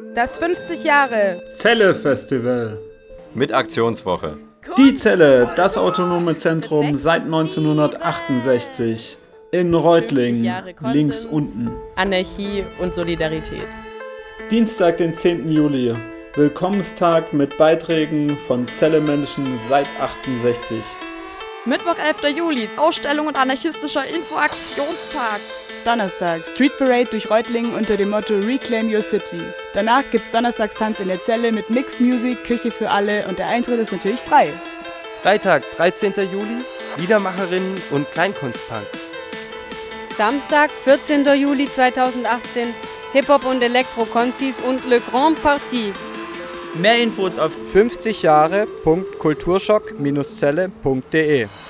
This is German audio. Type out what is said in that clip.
Das 50 Jahre Celle-Festival. Mit Aktionswoche. Die Celle, das autonome Zentrum seit 1968. In Reutlingen, links unten. Anarchie und Solidarität. Dienstag, den 10. Juli. Willkommenstag mit Beiträgen von Celle-Menschen seit 68. Mittwoch, 11. Juli, Ausstellung und anarchistischer Infoaktionstag. Donnerstag, Street Parade durch Reutlingen unter dem Motto Reclaim Your City. Danach gibt's Donnerstagstanz in der Zelle mit Mixed Music, Küche für alle und der Eintritt ist natürlich frei. Freitag, 13. Juli, Liedermacherinnen und Kleinkunstpunks. Samstag, 14. Juli 2018, Hip-Hop und Elektro-Konzis und Le Grand Parti. Mehr Infos auf 50jahre.kulturschock-celle.de